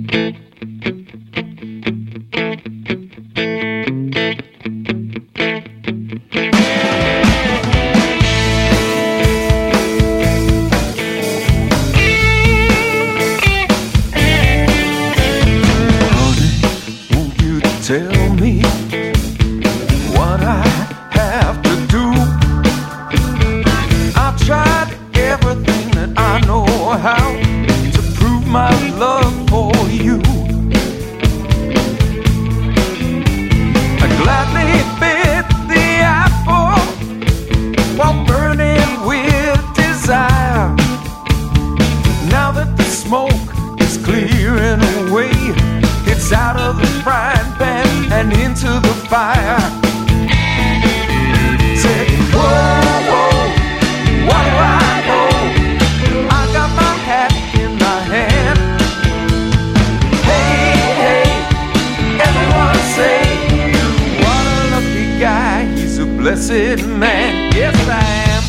Tell me what I have to do. I've tried everything that I know how to prove my love for you. I gladly bit the apple while burning with desire. Now that the smoke is clearing away, it's out of the frying pan and into the fire. Say, whoa, whoa, what do I know? I got my hat in my hand. Hey, hey, everyone say, what a lucky guy, he's a blessed man. Yes, I am.